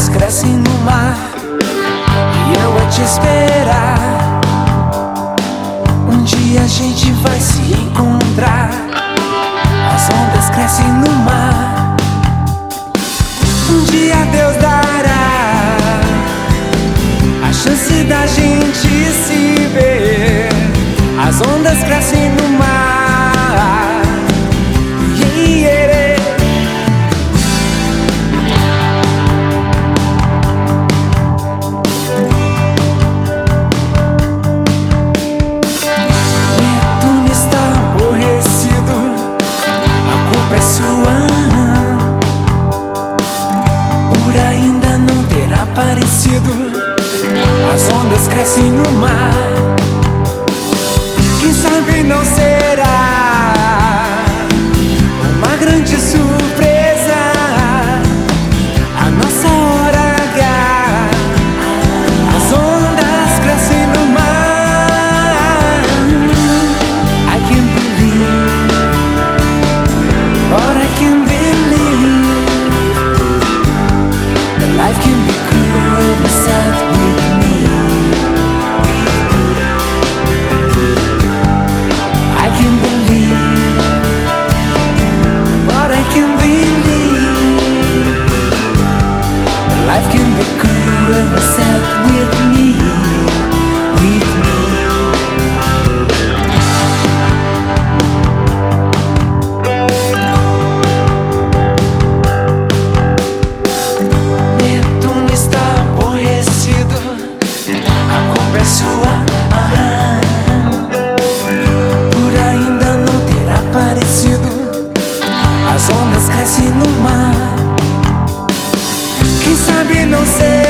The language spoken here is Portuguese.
ondas crescem no mar e eu a te esperar. Um dia a gente vai se encontrar. As ondas crescem no mar. Um dia Deus dará a chance da gente se ver. As ondas crescem no mar. Netuno está aborrecido, a culpa é sua, por ainda não ter aparecido. As ondas crescem no mar. Quem sabe não será uma grande surpresa a nossa hora H. As ondas crescem no mar. I can't believe, but I can believe that life can be cruel and sad with me. I can believe, but I can believe that life can be cruel and sad with me, with me. Netuno está aborrecido, a culpa é sua, por ainda não ter aparecido. As ondas crescem no mar. Quem sabe não sei